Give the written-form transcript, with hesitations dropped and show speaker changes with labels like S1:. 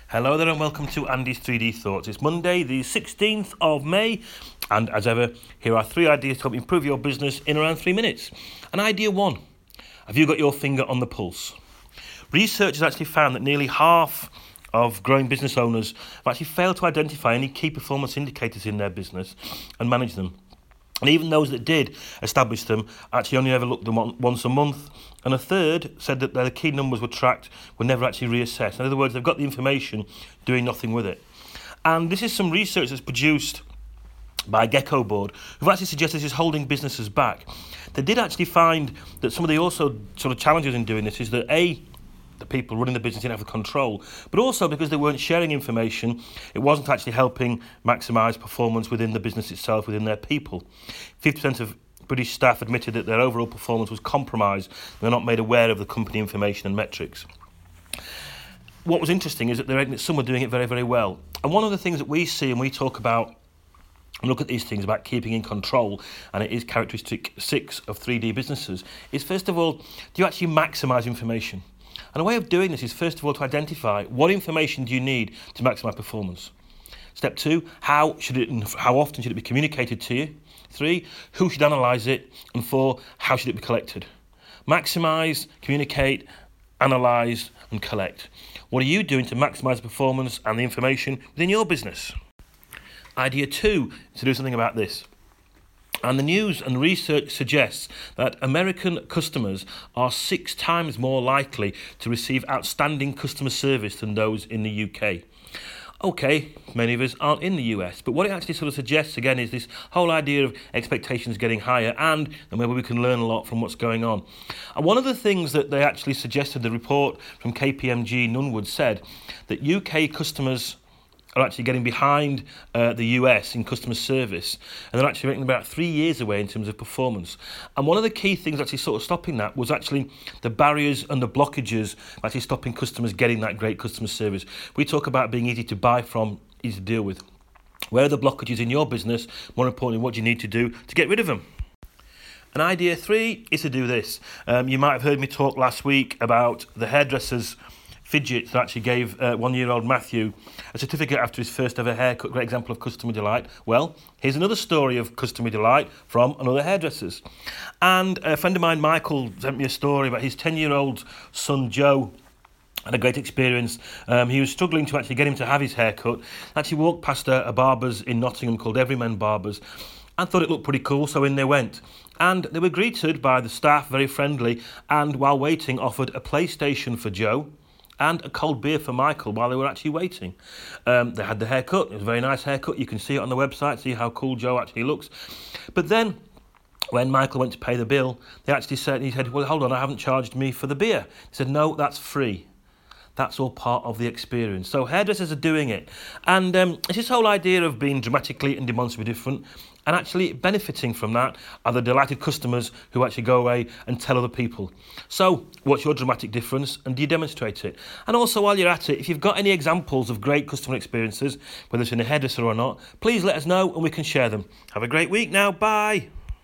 S1: Hello there and welcome to Andy's 3D Thoughts. It's Monday the 16th of May and as ever, here are 3 ideas to help improve your business in around 3 minutes. And idea 1, have you got your finger on the pulse? Research has actually found that nearly half of growing business owners have actually failed to identify any key performance indicators in their business and manage them. And even those that did establish them actually only ever looked at them once a month. And a third said that their key numbers were tracked, were never actually reassessed. In other words, they've got the information, doing nothing with it. And this is some research that's produced by Gecko Board, who've actually suggested this is holding businesses back. They did actually find that some of the also sort of challenges in doing this is that the people running the business didn't have the control, but also because they weren't sharing information, it wasn't actually helping maximise performance within the business itself, within their people. 50% of British staff admitted that their overall performance was compromised. They're not made aware of the company information and metrics. What was interesting is that some were doing it very, very well. And one of the things that we see and we talk about and look at these things about keeping in control, and it is characteristic 6 of 3D businesses, is first of all, do you actually maximise information? And a way of doing this is first of all to identify what information do you need to maximise performance. Step 2, how often should it be communicated to you? 3, who should analyse it? And 4, how should it be collected? Maximise, communicate, analyse and collect. What are you doing to maximise the performance and the information within your business? Idea 2 is to do something about this. And the news and research suggests that American customers are 6 times more likely to receive outstanding customer service than those in the UK. Okay, many of us aren't in the US, but what it actually sort of suggests again is this whole idea of expectations getting higher and maybe we can learn a lot from what's going on. And one of the things that they actually suggested, the report from KPMG Nunwood said that UK customers are actually getting behind the US in customer service, and they're actually making about 3 years away in terms of performance. And one of the key things actually sort of stopping that was actually the barriers and the blockages actually stopping customers getting that great customer service. We talk about being easy to buy from, easy to deal with. Where are the blockages in your business? More importantly, what do you need to do to get rid of them? And idea 3 is to do this. You might have heard me talk last week about the hairdressers Fidget that actually gave 1-year-old Matthew a certificate after his first ever haircut. Great example of customer delight. Well, here's another story of customer delight from another hairdresser's. And a friend of mine, Michael, sent me a story about his 10-year-old son, Joe. Had a great experience. He was struggling to actually get him to have his haircut. Actually walked past a barber's in Nottingham called Everyman Barbers and thought it looked pretty cool, so in they went. And they were greeted by the staff, very friendly, and while waiting offered a PlayStation for Joe and a cold beer for Michael while they were actually waiting. They had the haircut. It was a very nice haircut. You can see it on the website, see how cool Joe actually looks. But then, when Michael went to pay the bill, he said, well, hold on, I haven't charged me for the beer. He said, no, that's free. That's all part of the experience. So hairdressers are doing it. And it's this whole idea of being dramatically and demonstrably different, and actually benefiting from that are the delighted customers who actually go away and tell other people. So what's your dramatic difference, and do you demonstrate it? And also, while you're at it, if you've got any examples of great customer experiences, whether it's in a hairdresser or not, please let us know and we can share them. Have a great week now. Bye.